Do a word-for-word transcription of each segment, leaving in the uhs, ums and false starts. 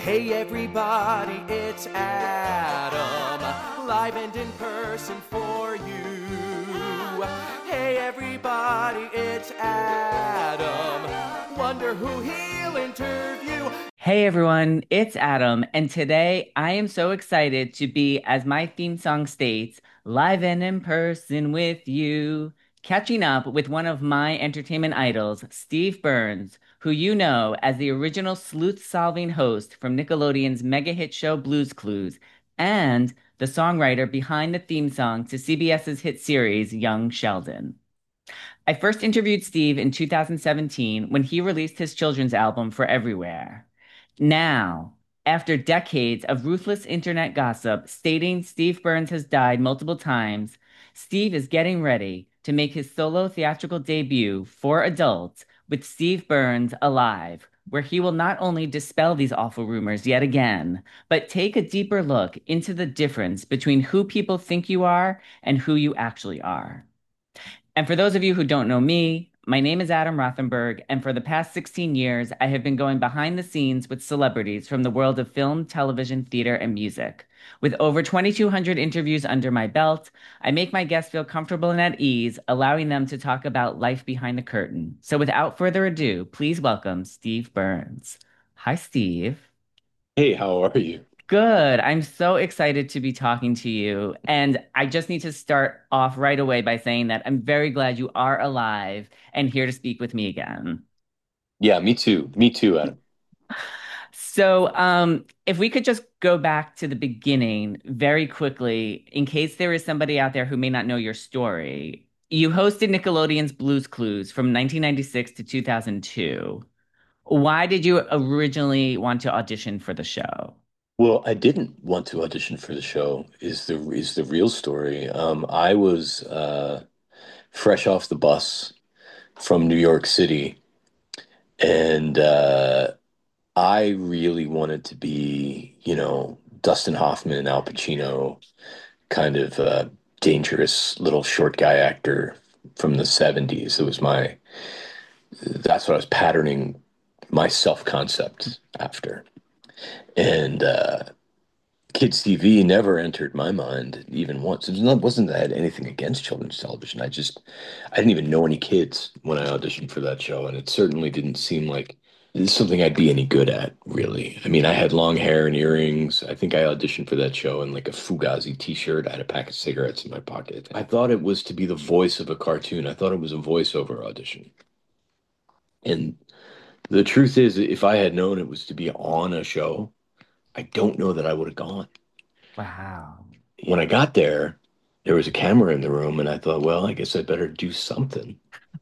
Hey everybody, it's Adam, live and in person for you. Hey everybody, it's Adam, wonder who he'll interview. Hey everyone, it's Adam, and today I am so excited to be, as my theme song states, live and in person with you, catching up with one of my entertainment idols, Steve Burns, who you know as the original sleuth-solving host from Nickelodeon's mega hit show Blue's Clues, and the songwriter behind the theme song to CBS's hit series Young Sheldon. I first interviewed Steve in two thousand seventeen when he released his children's album For Everywhere. Now, after decades of ruthless internet gossip stating Steve Burns has died multiple times, Steve is getting ready to make his solo theatrical debut for adults with Steve Burns Alive, where he will not only dispel these awful rumors yet again, but take a deeper look into the difference between who people think you are and who you actually are. And for those of you who don't know me, my name is Adam Rothenberg, and for the past sixteen years, I have been going behind the scenes with celebrities from the world of film, television, theater, and music. With over twenty-two hundred interviews under my belt, I make my guests feel comfortable and at ease, allowing them to talk about life behind the curtain. So without further ado, please welcome Steve Burns. Hi, Steve. Hey, how are you? Good. I'm so excited to be talking to you. And I just need to start off right away by saying that I'm very glad you are alive and here to speak with me again. Yeah, me too. Me too, Adam. So, um, if we could just go back to the beginning very quickly, in case there is somebody out there who may not know your story. You hosted Nickelodeon's Blue's Clues from nineteen ninety-six to two thousand two. Why did you originally want to audition for the show? Well, I didn't want to audition for the show is the is the real story. Um, I was uh, fresh off the bus from New York City, and uh, I really wanted to be, you know, Dustin Hoffman, Al Pacino, kind of uh, dangerous little short guy actor from the seventies. It was my That's what I was patterning my self-concept after. And uh, kids' T V never entered my mind even once. It was not, wasn't that I had anything against children's television. I just, I didn't even know any kids when I auditioned for that show, and it certainly didn't seem like this is something I'd be any good at, really. I mean, I had long hair and earrings. I think I auditioned for that show in like a Fugazi t-shirt. I had a pack of cigarettes in my pocket. I thought it was to be the voice of a cartoon. I thought it was a voiceover audition. And the truth is, if I had known it was to be on a show, I don't know that I would have gone. Wow. When I got there, there was a camera in the room, and I thought, well, I guess I better do something.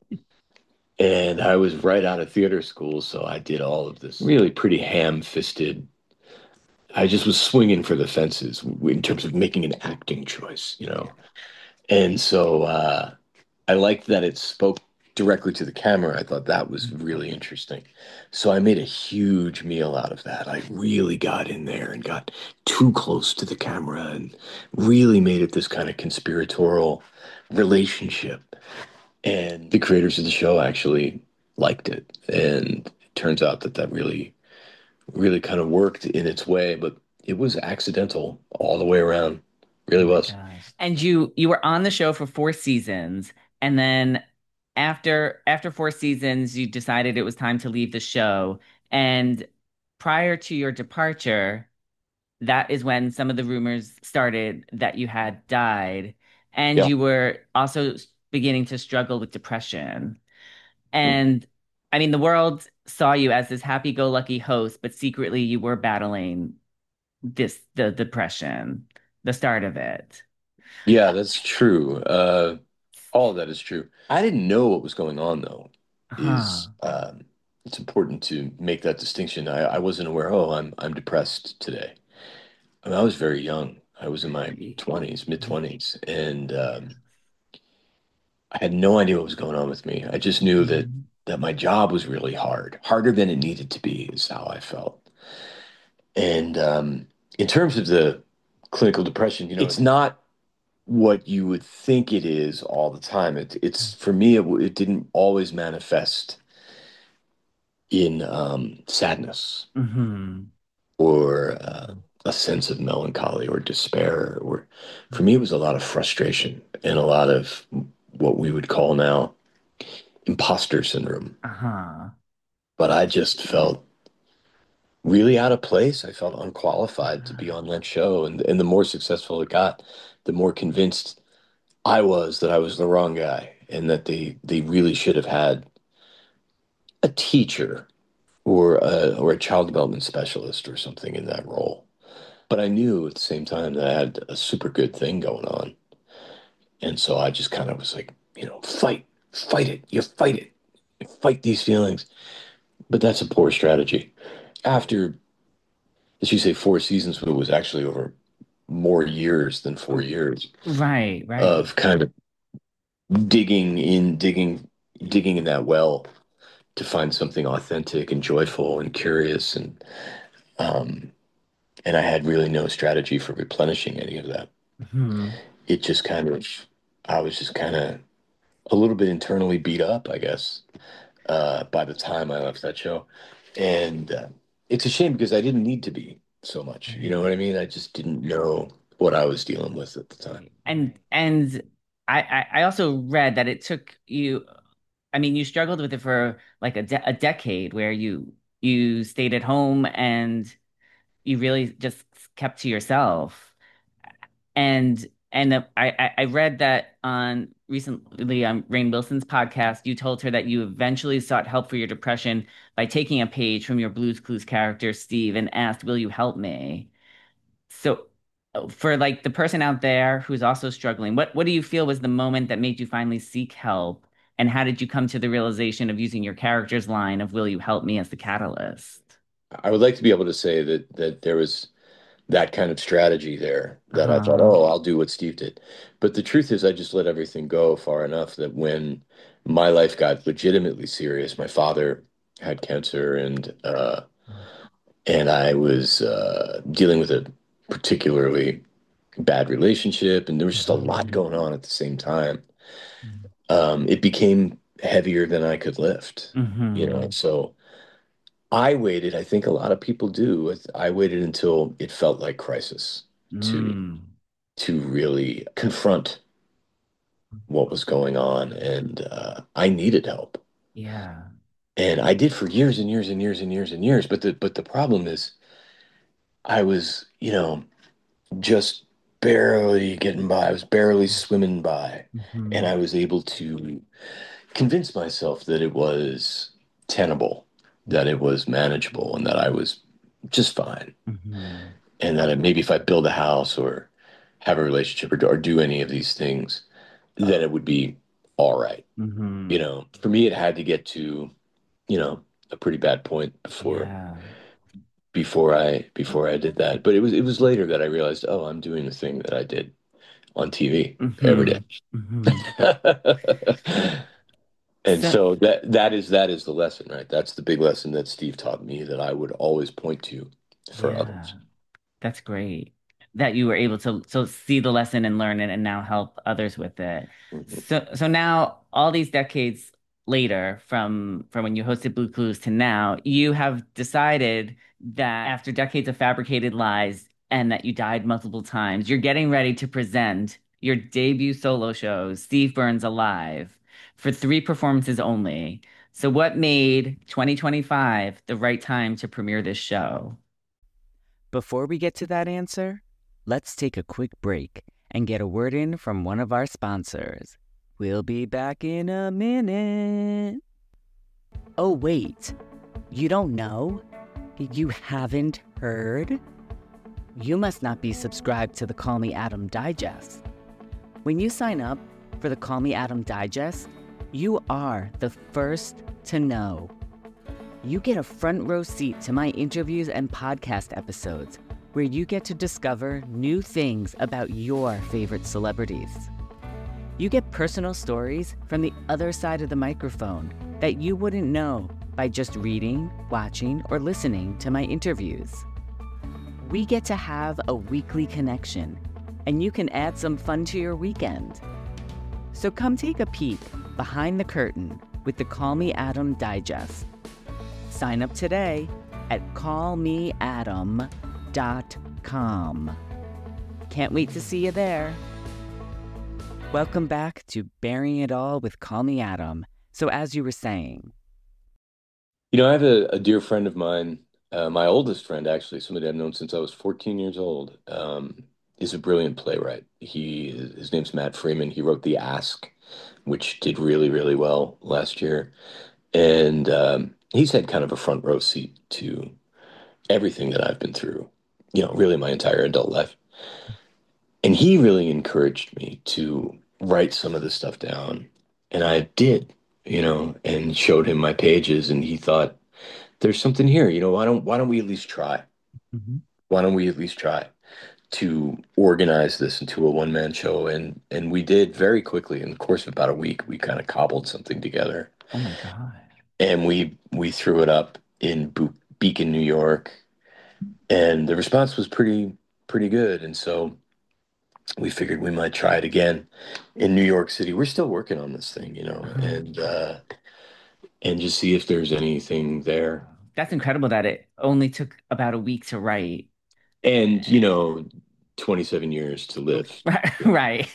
And I was right out of theater school, so I did all of this really pretty ham-fisted. I just was swinging for the fences in terms of making an acting choice, you know. And so uh, I liked that it spoke directly to the camera. I thought that was really interesting. So I made a huge meal out of that. I really got in there and got too close to the camera and really made it this kind of conspiratorial relationship. And the creators of the show actually liked it. And it turns out that that really, really kind of worked in its way, but it was accidental all the way around. Really Oh my was. gosh. And you you were on the show for four seasons, and then after after four seasons, you decided it was time to leave the show. And prior to your departure, that is when some of the rumors started that you had died, and Yeah. you were also beginning to struggle with depression. And I mean, the world saw you as this happy-go-lucky host, but secretly you were battling this the depression, the start of it. Yeah, that's true. Uh, all of that is true. I didn't know what was going on, though. Is Huh. um, It's important to make that distinction. I, I wasn't aware. Oh, I'm I'm depressed today. I mean, I was very young. I was in my twenties, mid twenties, and um, I had no idea what was going on with me. I just knew that Mhm. that my job was really hard, harder than it needed to be, is how I felt. And um, in terms of the clinical depression, you know, it's not what you would think it is all the time. It, it's for me, it, w- it didn't always manifest in um, sadness. Mhm. or uh, a sense of melancholy or despair. Or for me, it was a lot of frustration and a lot of what we would call now imposter syndrome. Uh-huh. But I just felt really out of place. I felt unqualified to be Uh-huh. on that show. And, and the more successful it got, the more convinced I was that I was the wrong guy and that they, they really should have had a teacher or a, or a child development specialist or something in that role. But I knew at the same time that I had a super good thing going on. And so I just kind of was like, you know, fight, fight it. You fight it. You fight these feelings. But that's a poor strategy. After, as you say, four seasons, but it was actually over more years than four years Right, right. of kind of digging in, digging, digging in that well to find something authentic and joyful and curious. And, um, and I had really no strategy for replenishing any of that. Hmm. It just kind of, I was just kind of a little bit internally beat up, I guess, uh, by the time I left that show. And uh, it's a shame because I didn't need to be so much. You know what I mean? I just didn't know what I was dealing with at the time. And and I, I I also read that it took you, I mean, you struggled with it for like a de a decade where you you stayed at home and you really just kept to yourself. And and uh, I I I read that on recently on Rainn Wilson's podcast, you told her that you eventually sought help for your depression by taking a page from your Blue's Clues character Steve and asked, "Will you help me?" So uh, for like the person out there who's also struggling, what what do you feel was the moment that made you finally seek help? And how did you come to the realization of using your character's line of "Will you help me" as the catalyst? I would like to be able to say that that there was that kind of strategy there that I thought, Uh-huh. oh, I'll do what Steve did. But the truth is, I just let everything go far enough that when my life got legitimately serious, my father had cancer and uh, and I was uh, dealing with a particularly bad relationship, and there was just a lot Mhm. going on at the same time. Um, it became heavier than I could lift, you know. Mhm. So I waited. I think a lot of people do. I waited until it felt like crisis to Mm. to really confront what was going on, and uh, I needed help, Yeah. and I did for years and years and years and years and years. But the but the problem is, I was, you know, just barely getting by. I was barely swimming by, and I Mhm. was able to convince myself that it was tenable, that it was manageable, and that I was just fine, Mhm. and that maybe if I build a house or have a relationship or, or do any of these things, then it would be all right. You Mhm. know, for me, it had to get to, you know, a pretty bad point before Yeah. before I before I did that. But it was it was later that I realized, oh, I'm doing the thing that I did on T V every day. Mhm. Mhm. And So, so that that is that is the lesson, right? That's the big lesson that Steve taught me that I would always point to for yeah. others. That's great that you were able to so see the lesson and learn it and now help others with it. Mhm. So so now all these decades later from from when you hosted Blue Clues to now, you have decided that after decades of fabricated lies and that you died multiple times, you're getting ready to present your debut solo show, Steve Burns Alive, for three performances only. So what made twenty twenty-five the right time to premiere this show? Before we get to that answer, let's take a quick break and get a word in from one of our sponsors. We'll be back in a minute. Oh, wait. You don't know? You haven't heard? You must not be subscribed to the Call Me Adam Digest. When you sign up for the Call Me Adam Digest, you are the first to know. You get a front row seat to my interviews and podcast episodes where you get to discover new things about your favorite celebrities. You get personal stories from the other side of the microphone that you wouldn't know by just reading, watching, or listening to my interviews. We get to have a weekly connection, and you can add some fun to your weekend. So come take a peek behind the curtain with the Call Me Adam Digest. Sign up today at call me adam dot com. Can't wait to see you there. Welcome back to Bearing It All with Call Me Adam. So as you were saying, You know, I have a, a dear friend of mine, uh, my oldest friend, actually, somebody I've known since I was fourteen years old, um, is a brilliant playwright. He, his name's Matt Freeman. He wrote The Ask, which did really, really well last year. And um, he's had kind of a front row seat to everything that I've been through, you know, really my entire adult life. And he really encouraged me to write some of this stuff down. And I did, you know, and showed him my pages, and he thought, there's something here, you know, why don't why don't we at least try? Mhm. Why don't we at least try to organize this into a one-man show? And and we did very quickly. In the course of about a week, we kind of cobbled something together. Oh my God. And we we threw it up in Bo Beacon, New York, and the response was pretty pretty good. And so we figured we might try it again in New York City. We're still working on this thing, you know, Uh-huh. and uh, and just see if there's anything there. That's incredible that it only took about a week to write. And, you know, twenty-seven years to live. Right.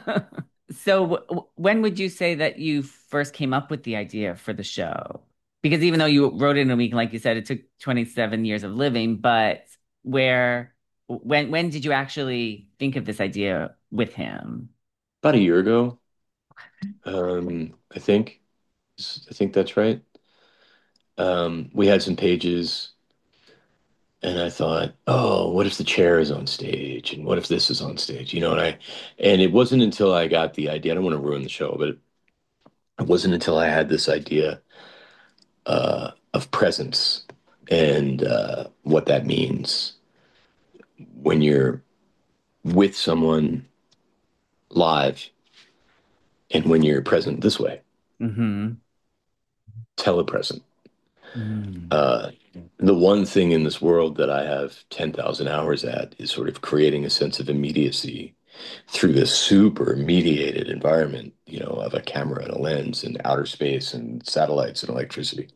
So w- when would you say that you first came up with the idea for the show? Because even though you wrote it in a week, like you said, it took twenty-seven years of living, but where, when, when did you actually think of this idea with him? About a year ago, um, I think. I think that's right. Um, we had some pages, and I thought, oh, what if the chair is on stage, and what if this is on stage? You know, and I, and it wasn't until I got the idea. I don't want to ruin the show, but it, it wasn't until I had this idea uh, of presence and uh, what that means when you're with someone live and when you're present this way, Mm-hmm. telepresent. Mm. Uh, the one thing in this world that I have ten thousand hours at is sort of creating a sense of immediacy through this super mediated environment, you know, of a camera and a lens and outer space and satellites and electricity.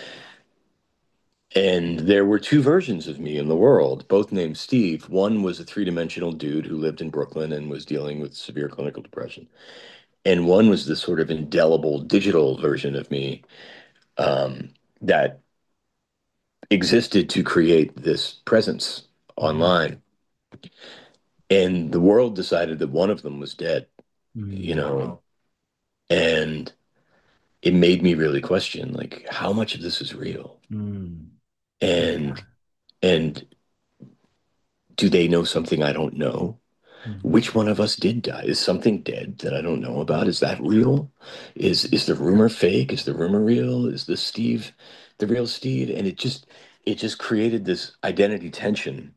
And there were two versions of me in the world, both named Steve. One was a three-dimensional dude who lived in Brooklyn and was dealing with severe clinical depression. And one was this sort of indelible digital version of me um, that existed to create this presence online. And the world decided that one of them was dead, you Mm. know, and it made me really question, like, how much of this is real? Mm. And and do they know something I don't know? Mhm. Which one of us did die? Is something dead that I don't know about? Is that real? Is is the rumor fake? Is the rumor real? Is this Steve the real Steve? And it just it just created this identity tension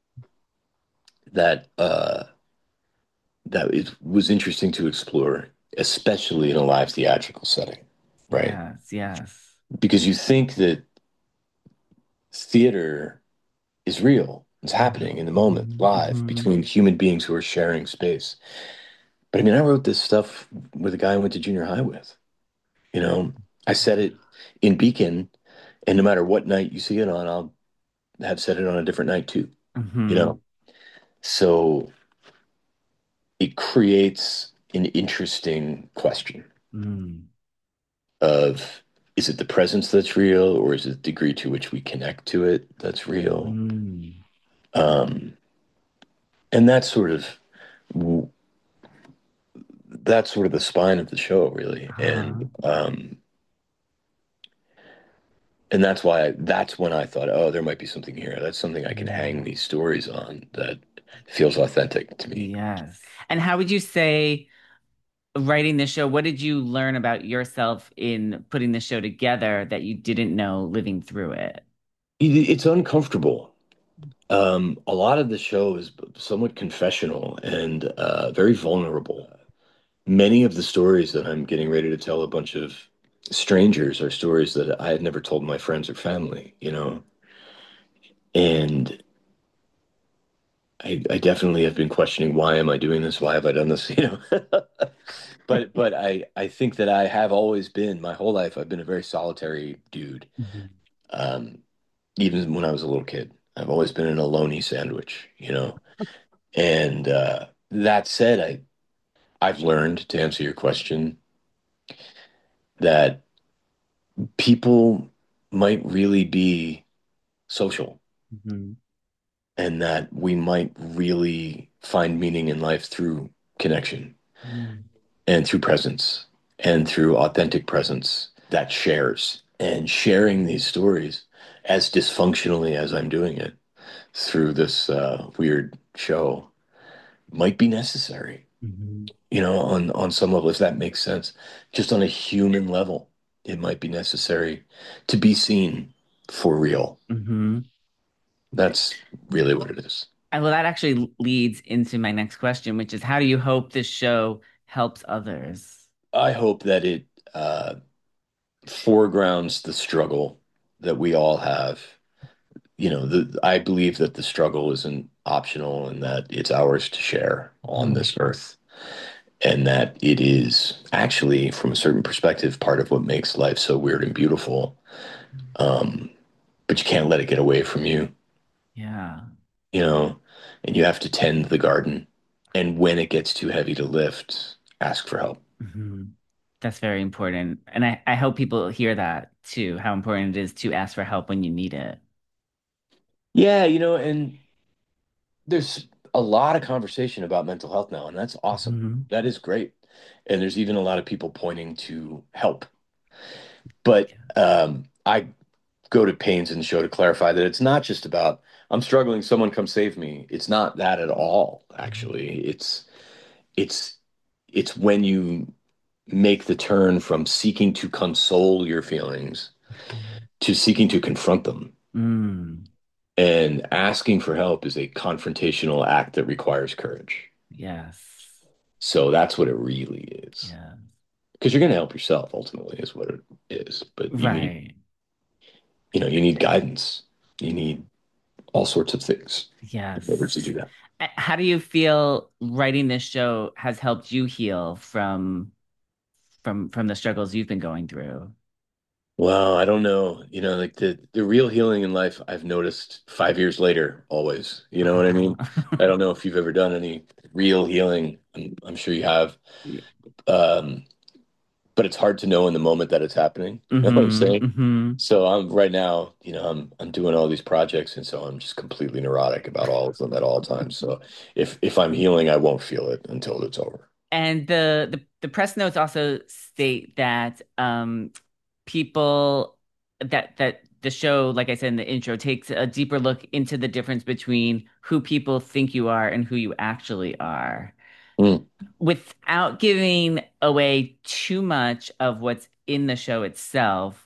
that uh that it was interesting to explore, especially in a live theatrical setting, right? Yes, yes. Because you think that theater is real. It's happening in the moment, live, Mhm. between human beings who are sharing space. But I mean, I wrote this stuff with a guy I went to junior high with. You know, I said it in Beacon, and no matter what night you see it on, I'll have said it on a different night too. You Mhm. know, so it creates an interesting question Mm. of, is it the presence that's real, or is it the degree to which we connect to it that's real? Mm. Um, and that's sort of that's sort of the spine of the show, really. Uh-huh. And um, and that's why I, that's when I thought, oh, there might be something here. That's something I can hang these stories on that feels authentic to me. Yes. And how would you say writing the show, what did you learn about yourself in putting the show together that you didn't know living through it? It- It's uncomfortable. Um, a lot of the show is somewhat confessional and uh, very vulnerable. Many of the stories that I'm getting ready to tell a bunch of strangers are stories that I had never told my friends or family, you know. And I, I definitely have been questioning, why am I doing this? Why have I done this? You know, but but I I think that I have always been, my whole life I've been a very solitary dude. Mhm. Um, even when I was a little kid. I've always been an aloni sandwich, you know. And uh, that said, I I've learned to answer your question that people might really be social Mhm. and that we might really find meaning in life through connection Mm. and through presence and through authentic presence that shares and sharing these stories as dysfunctionally as I'm doing it through this uh, weird show might be necessary, Mhm. you know, on on some level, if that makes sense. Just on a human level, it might be necessary to be seen for real. Mhm. That's really what it is. And well, that actually leads into my next question, which is how do you hope this show helps others? I hope that it uh, foregrounds the struggle that we all have. You know, the, I believe that the struggle isn't optional and that it's ours to share on Mhm. this earth, and that it is actually, from a certain perspective, part of what makes life so weird and beautiful. Um, but you can't let it get away from you, Yeah. you know, and you have to tend the garden. And when it gets too heavy to lift, ask for help. Mhm. That's very important. And I, I hope people hear that too, how important it is to ask for help when you need it. Yeah, you know, and there's a lot of conversation about mental health now, and that's awesome. Mhm. That is great. And there's even a lot of people pointing to help. But um, I go to pains in the show to clarify that it's not just about I'm struggling, someone come save me. It's not that at all, actually. It's it's it's when you make the turn from seeking to console your feelings to seeking to confront them. Mm. And asking for help is a confrontational act that requires courage. Yes. So that's what it really is. Yeah. Because you're going to help yourself ultimately is what it is. But you need, Right. you know, you need guidance. You need all sorts of things in order to Yes. do that. Uh, How do you feel writing this show has helped you heal from from from the struggles you've been going through? Well, I don't know. You know, like the the real healing in life, I've noticed five years later, always. You know what I mean? I don't know if you've ever done any real healing. I'm, I'm sure you have. Um, but it's hard to know in the moment that it's happening. You know what I'm Mm-hmm. saying? Mm-hmm. So I'm right now, you know, I'm I'm doing all these projects, and so I'm just completely neurotic about all of them at all times. So if if I'm healing, I won't feel it until it's over. And the, the the press notes also state that um people that that the show, like I said in the intro, takes a deeper look into the difference between who people think you are and who you actually are, Mm. without giving away too much of what's in the show itself.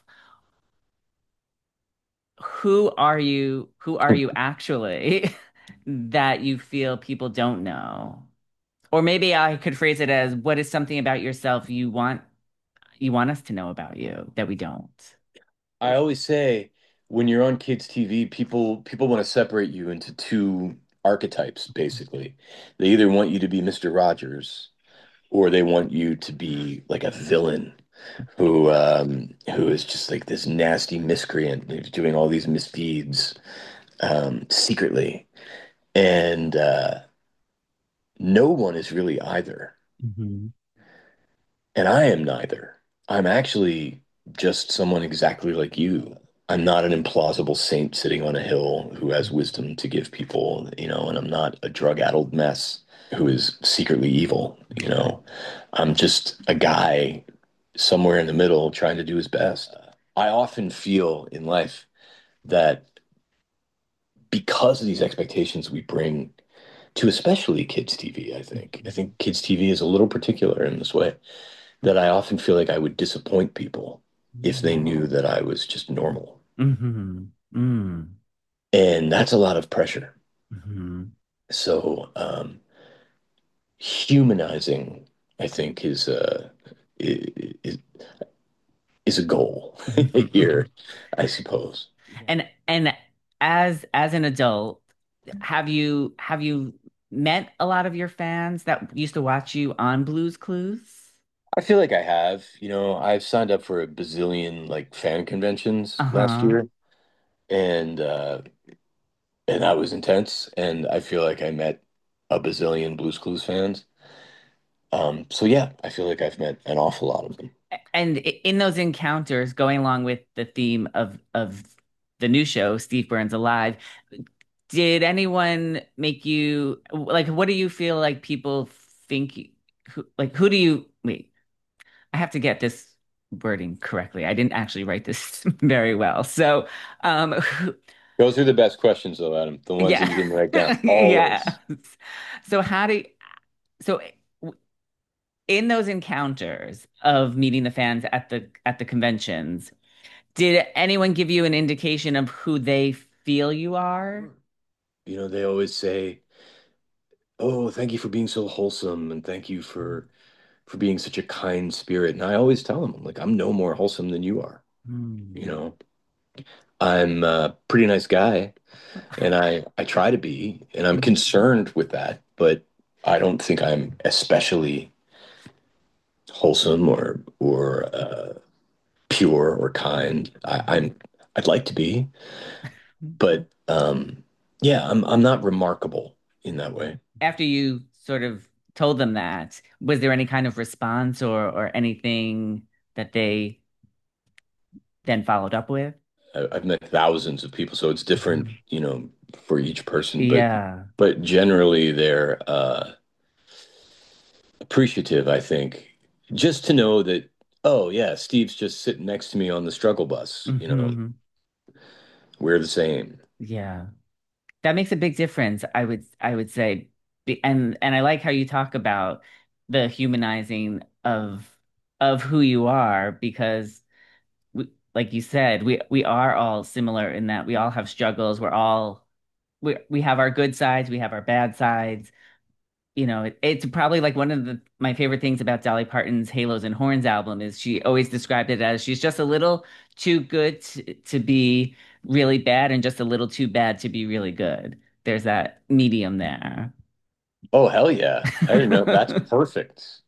Who are you? Who are you actually that you feel people don't know? Or maybe I could phrase it as what is something about yourself you want you want us to know about you that we don't? I always say when you're on kids' T V, people people want to separate you into two archetypes, basically. They either want you to be mister Rogers or they want you to be like a villain who um who is just like this nasty miscreant who's doing all these misdeeds um secretly. And uh no one is really either. Hmm. And I am neither. I'm actually just someone exactly like you. I'm not an implausible saint sitting on a hill who has wisdom to give people, you know, and I'm not a drug-addled mess who is secretly evil, you know. I'm just a guy somewhere in the middle trying to do his best. I often feel in life that because of these expectations we bring to especially kids' T V, I think. I think kids' T V is a little particular in this way that I often feel like I would disappoint people if they knew that I was just normal. Hmm. Mm. And that's a lot of pressure. Hmm. So, um, humanizing, I think, is uh, is, is a goal here, I suppose. And and as as an adult, have you have you met a lot of your fans that used to watch you on Blue's Clues? I feel like I have, you know, I've signed up for a bazillion like fan conventions last Uh-huh. year. and uh, and that was intense. And I feel like I met a bazillion Blues Clues fans. Um, so yeah, I feel like I've met an awful lot of them. And in those encounters, going along with the theme of of the new show, Steve Burns Alive, did anyone make you like? What do you feel like people think? you- Who, like, who do you wait? I have to get this wording correctly. I didn't actually write this very well. So, um, who- Those are the best questions, though, Adam. The ones that yeah, you didn't write down. yeah. Always. So how do so in those encounters of meeting the fans at the at the conventions, did anyone give you an indication of who they feel you are? You know, they always say, "Oh, thank you for being so wholesome, and thank you for for being such a kind spirit." And I always tell them, like, I'm no more wholesome than you are. You Hmm. know, I'm a pretty nice guy, and I I try to be, and I'm concerned with that, but I don't think I'm especially wholesome or or uh, pure or kind. I, I'm I'd like to be, but um, yeah, I'm I'm not remarkable in that way. After you sort of told them that, was there any kind of response or or anything that they then followed up with? I, I've met thousands of people, so it's different, Mhm. you know, for each person, but Yeah. but generally they're uh, appreciative, I think, just to know that, oh yeah, Steve's just sitting next to me on the struggle bus. You know, Hmm. we're the same. Yeah. That makes a big difference, I would I would say. Be- And and I like how you talk about the humanizing of of who you are because we, like you said, we we are all similar in that we all have struggles. We're all we we have our good sides, we have our bad sides. You know, it, it's probably like one of the my favorite things about Dolly Parton's Halos and Horns album is she always described it as she's just a little too good to, to be really bad and just a little too bad to be really good. There's that medium there. Oh hell yeah. I didn't know. That's perfect.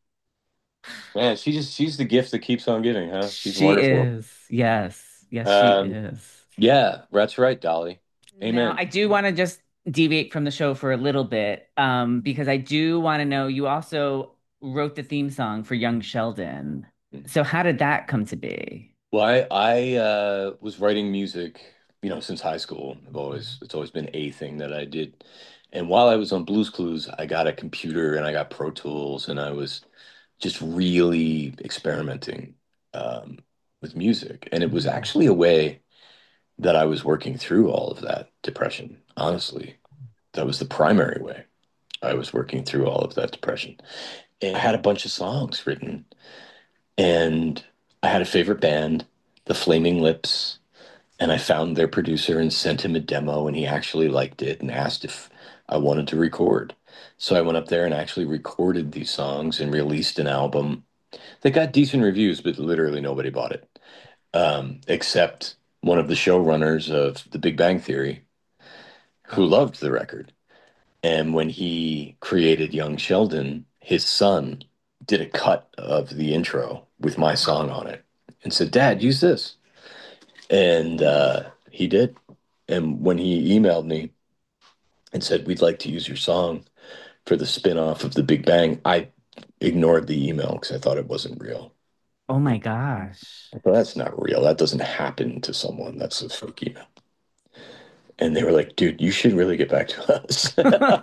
Man, she just she's the gift that keeps on giving, huh? She's She wonderful. is. Yes. Yes, she Um, is. yeah, that's right, Dolly. Now, Amen. I do want to just deviate from the show for a little bit, um, because I do want to know you also wrote the theme song for Young Sheldon. So how did that come to be? Well, I I uh was writing music, you know, since high school. I've always it's always been a thing that I did. And while I was on Blues Clues, I got a computer and I got Pro Tools and I was just really experimenting um with music. And it was Mhm. actually a way that I was working through all of that depression, honestly. That was the primary way I was working through all of that depression. And I had a bunch of songs written, and I had a favorite band, The Flaming Lips, and I found their producer and sent him a demo, and he actually liked it and asked if I wanted to record. So I went up there and actually recorded these songs and released an album that got decent reviews, but literally nobody bought it, um, except one of the showrunners of The Big Bang Theory, who loved the record. And when he created Young Sheldon, his son did a cut of the intro with my song on it and said, "Dad, use this." And uh, he did. And when he emailed me and said, "We'd like to use your song for the spin-off of The Big Bang," I ignored the email because I thought it wasn't real. Oh my gosh. But that's not real. That doesn't happen to someone. That's a fake email. And they were like, "Dude, you should really get back to us."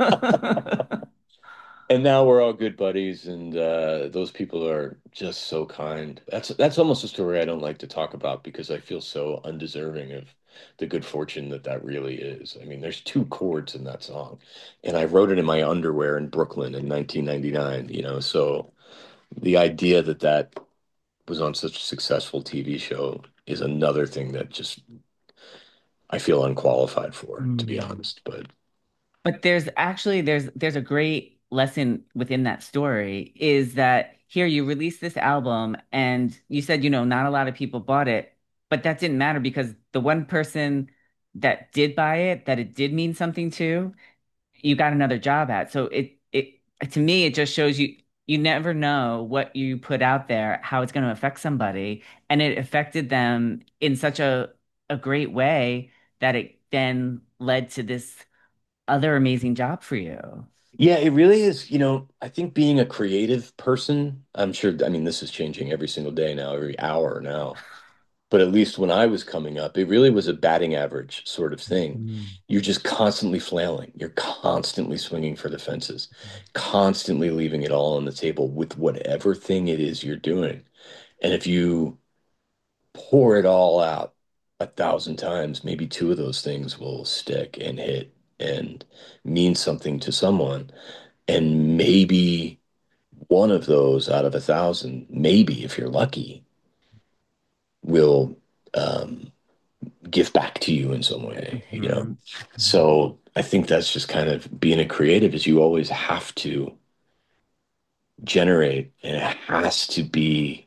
And now we're all good buddies, and uh, those people are just so kind. That's that's almost a story I don't like to talk about because I feel so undeserving of the good fortune that that really is. I mean, there's two chords in that song, and I wrote it in my underwear in Brooklyn in nineteen ninety-nine, you know, so the idea that that was on such a successful T V show is another thing that just I feel unqualified for, to be Mm. honest. But But there's actually there's there's a great lesson within that story is that here you released this album and you said, you know, not a lot of people bought it, but that didn't matter because the one person that did buy it, that it did mean something to, you got another job at. So it it to me it just shows you you never know what you put out there, how it's going to affect somebody, and it affected them in such a a great way that it then led to this other amazing job for you. Yeah, it really is. You know, I think being a creative person, I'm sure, I mean, this is changing every single day now, every hour now. But at least when I was coming up, it really was a batting average sort of thing. Mm. You're just constantly flailing. You're constantly swinging for the fences, constantly leaving it all on the table with whatever thing it is you're doing. And if you pour it all out a thousand times, maybe two of those things will stick and hit and mean something to someone. And maybe one of those out of a thousand, maybe if you're lucky, will um, give back to you in some way, you know? Mhm. So I think that's just kind of being a creative is you always have to generate and it has to be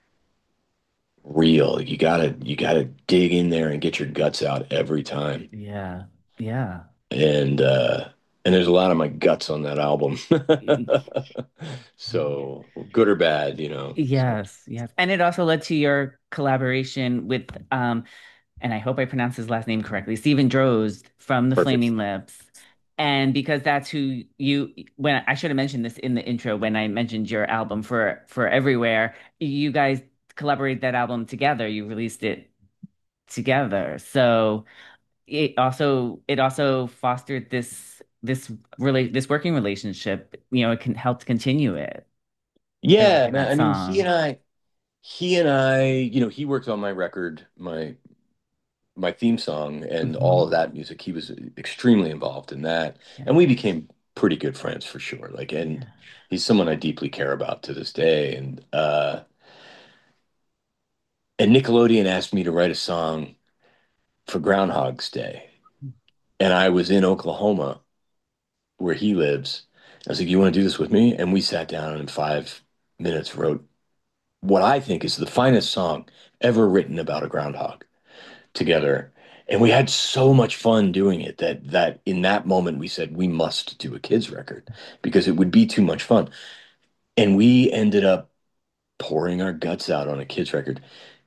real. You gotta you gotta dig in there and get your guts out every time. Yeah. Yeah. And uh and there's a lot of my guts on that album. So good or bad, you know. So Yes, yes. And it also led to your collaboration with um and I hope I pronounce his last name correctly, Stephen Drozd from the perfect. Flaming Lips. And because that's who you when I should have mentioned this in the intro when I mentioned your album for for Everywhere, you guys collaborated that album together. You released it together. So it also it also fostered this this relate this working relationship. You know, it can help continue it and Yeah, writing man. that I mean, he and song. I he and I, you know, he worked on my record, my my theme song and all Hmm. of that music. He was extremely involved in that. Yeah, And we became pretty good friends for sure. Like, and yeah. he's someone I deeply care about to this day. And uh and Nickelodeon asked me to write a song for Groundhog's Day. And I was in Oklahoma where he lives. I was like, you want to do this with me? And we sat down and in five minutes wrote what I think is the finest song ever written about a groundhog together. And we had so much fun doing it that that in that moment we said we must do a kids record because it would be too much fun. And we ended up pouring our guts out on a kids record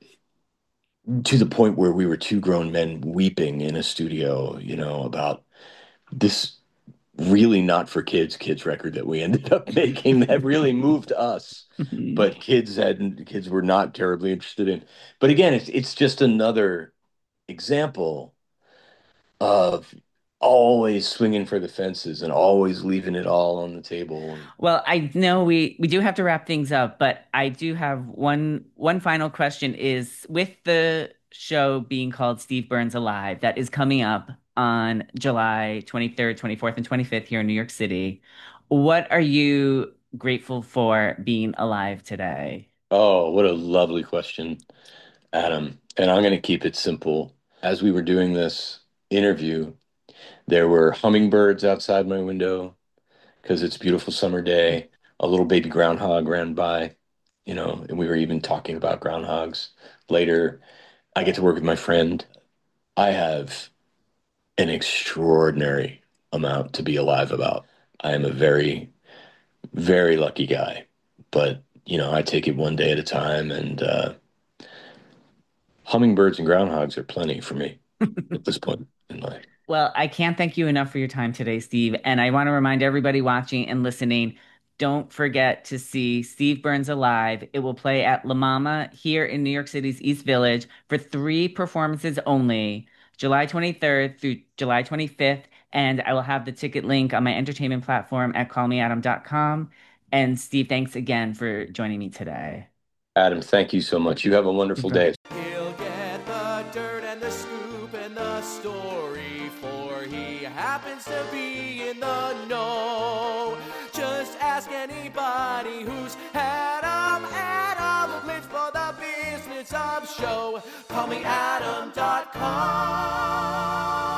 to the point where we were two grown men weeping in a studio, you know, about this really not for kids kids record that we ended up making that really moved us. But kids hadn't kids were not terribly interested in. But again, it's it's just another example of always swinging for the fences and always leaving it all on the table. And Well, I know we we do have to wrap things up, but I do have one one final question is with the show being called Steve Burns Alive that is coming up on July twenty-third, twenty-fourth, and twenty-fifth here in New York City. What are you grateful for being alive today? oh, what a lovely question, Adam. And I'm going to keep it simple. As we were doing this interview, there were hummingbirds outside my window because it's a beautiful summer day. A little baby groundhog ran by, you know, and we were even talking about groundhogs. Later, I get to work with my friend. I have an extraordinary amount to be alive about. I am a very, very lucky guy, but you know, I take it one day at a time, and uh, hummingbirds and groundhogs are plenty for me at this point in life. Well, I can't thank you enough for your time today, Steve. And I want to remind everybody watching and listening, don't forget to see Steve Burns Alive. It will play at La Mama here in New York City's East Village for three performances only, July twenty-third through July twenty-fifth. And I will have the ticket link on my entertainment platform at call me adam dot com. And Steve, thanks again for joining me today. Adam, thank you so much. You have a wonderful day. He'll get the dirt and the scoop and the story, for he happens to be in the know. Just ask anybody who's had 'em. Adam lives for the business of show. call me adam dot com.